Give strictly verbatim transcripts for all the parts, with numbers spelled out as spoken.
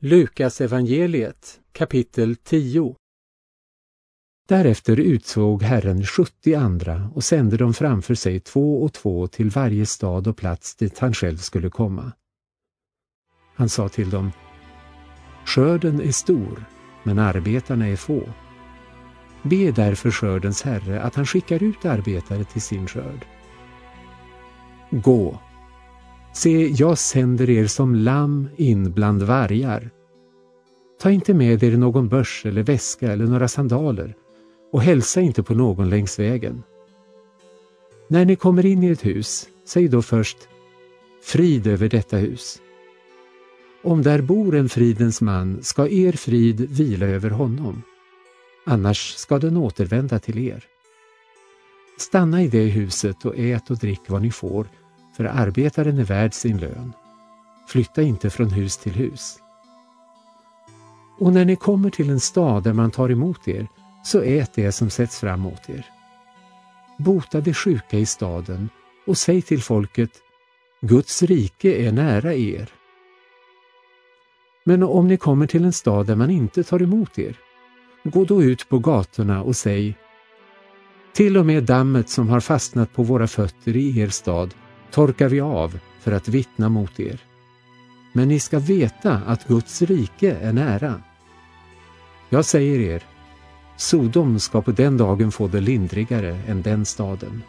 Lukas evangeliet kapitel tio. Därefter utsåg Herren sjuttio andra och sände dem framför sig två och två till varje stad och plats dit han själv skulle komma. Han sa till dem: skörden är stor, men arbetarna är få. Be därför skördens Herre att han skickar ut arbetare till sin skörd. Gå! Se, jag sänder er som lamm in bland vargar. Ta inte med er någon börs eller väska eller några sandaler och hälsa inte på någon längs vägen. När ni kommer in i ett hus, säg då först: frid över detta hus. Om där bor en fridens man ska er frid vila över honom. Annars ska den återvända till er. Stanna i det huset och ät och drick vad ni får, för arbetaren är värd sin lön. Flytta inte från hus till hus. Och när ni kommer till en stad där man tar emot er, så ät det som sätts fram åt er. Bota de sjuka i staden och säg till folket: Guds rike är nära er. Men om ni kommer till en stad där man inte tar emot er, gå då ut på gatorna och säg: till och med dammet som har fastnat på våra fötter i er stad torkar vi av för att vittna mot er. Men ni ska veta att Guds rike är nära. Jag säger er, Sodom ska på den dagen få det lindrigare än den staden.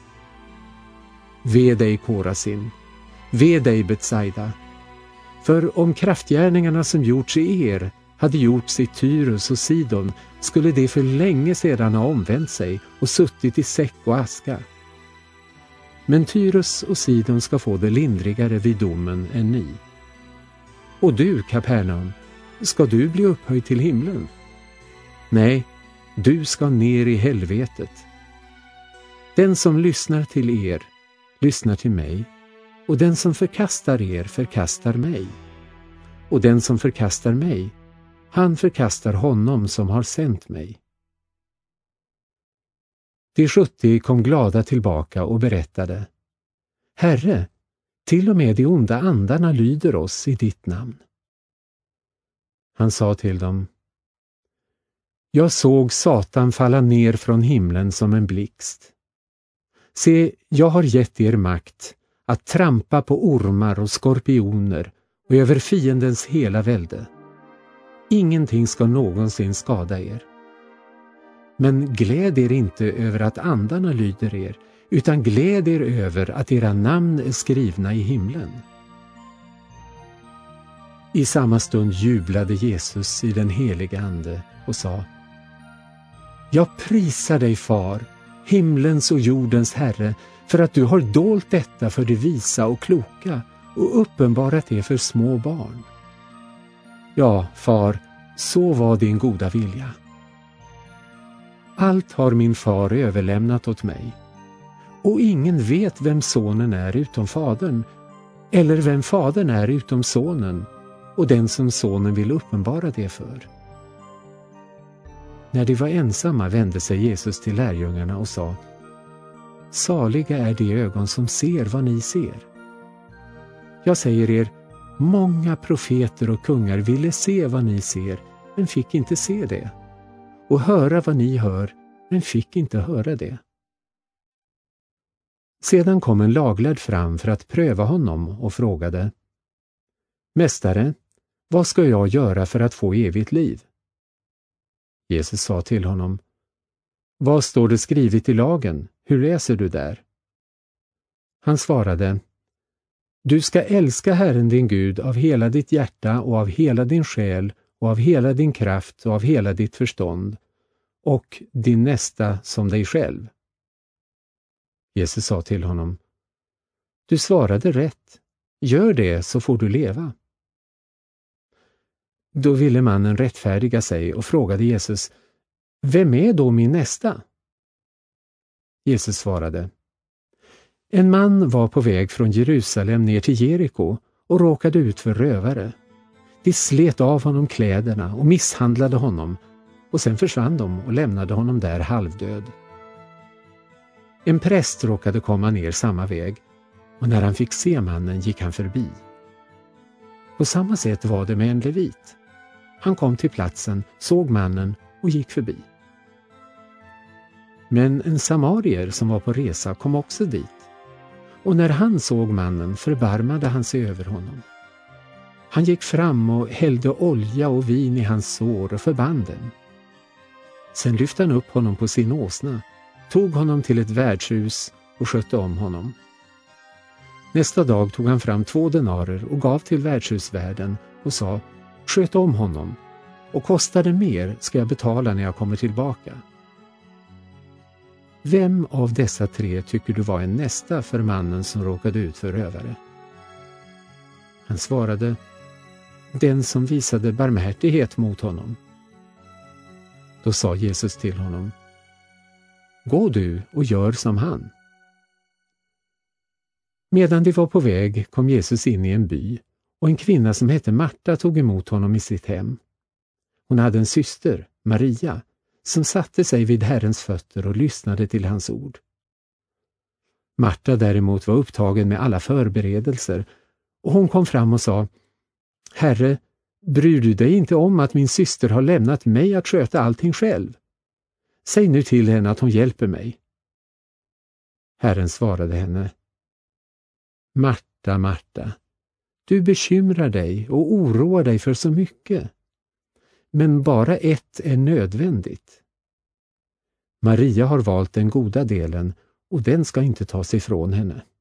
Ve dig, Korasin, ve dig, Betsaida. För om kraftgärningarna som gjorts i er hade gjorts i Tyrus och Sidon, skulle det för länge sedan ha omvänt sig och suttit i säck och aska. Men Tyrus och Sidon ska få det lindrigare vid domen än ni. Och du, Kapernaum, ska du bli upphöjd till himlen? Nej, du ska ner i helvetet. Den som lyssnar till er, lyssnar till mig, och den som förkastar er förkastar mig. Och den som förkastar mig, han förkastar honom som har sänt mig. De sjuttio kom glada tillbaka och berättade: Herre, till och med de onda andarna lyder oss i ditt namn. Han sa till dem: jag såg Satan falla ner från himlen som en blixt. Se, jag har gett er makt att trampa på ormar och skorpioner och över fiendens hela välde. Ingenting ska någonsin skada er. Men gläd er inte över att andarna lyder er, utan gläd er över att era namn är skrivna i himlen. I samma stund jublade Jesus i den heliga ande och sa: jag prisar dig, Far, himlens och jordens Herre, för att du har dolt detta för de visa och kloka och uppenbarat det för små barn. Ja, Far, så var din goda vilja. Allt har min far överlämnat åt mig, och ingen vet vem sonen är utom fadern, eller vem fadern är utom sonen, och den som sonen vill uppenbara det för. När de var ensamma vände sig Jesus till lärjungarna och sa: saliga är de ögon som ser vad ni ser. Jag säger er, många profeter och kungar ville se vad ni ser, men fick inte se det, och höra vad ni hör, men fick inte höra det. Sedan kom en laglärd fram för att pröva honom och frågade: Mästare, vad ska jag göra för att få evigt liv? Jesus sa till honom: vad står det skrivet i lagen? Hur läser du där? Han svarade: du ska älska Herren din Gud av hela ditt hjärta och av hela din själ och av hela din kraft och av hela ditt förstånd, och din nästa som dig själv. Jesus sa till honom: du svarade rätt. Gör det, så får du leva. Då ville mannen rättfärdiga sig och frågade Jesus: vem är då min nästa? Jesus svarade: en man var på väg från Jerusalem ner till Jeriko och råkade ut för rövare. De slet av honom kläderna och misshandlade honom, och sen försvann de och lämnade honom där halvdöd. En präst råkade komma ner samma väg, och när han fick se mannen gick han förbi. På samma sätt var det med en levit. Han kom till platsen, såg mannen och gick förbi. Men en samarier som var på resa kom också dit. Och när han såg mannen förbarmade han sig över honom. Han gick fram och hällde olja och vin i hans sår och förband dem. Sen lyfte han upp honom på sin åsna, tog honom till ett värdshus och skötte om honom. Nästa dag tog han fram två denarer och gav till värdshusvärden och sa: sköt om honom, och kostar det mer ska jag betala när jag kommer tillbaka. Vem av dessa tre tycker du var en nästa för mannen som råkade ut för rövare? Han svarade: den som visade barmhärtighet mot honom. Då sa Jesus till honom: gå du och gör som han. Medan de var på väg kom Jesus in i en by, och en kvinna som hette Marta tog emot honom i sitt hem. Hon hade en syster, Maria, som satte sig vid Herrens fötter och lyssnade till hans ord. Marta däremot var upptagen med alla förberedelser, och hon kom fram och sa: Herre, bryr du dig inte om att min syster har lämnat mig att sköta allting själv? Säg nu till henne att hon hjälper mig. Herren svarade henne: Marta, Marta, du bekymrar dig och oroar dig för så mycket. Men bara ett är nödvändigt. Maria har valt den goda delen, och den ska inte tas ifrån henne.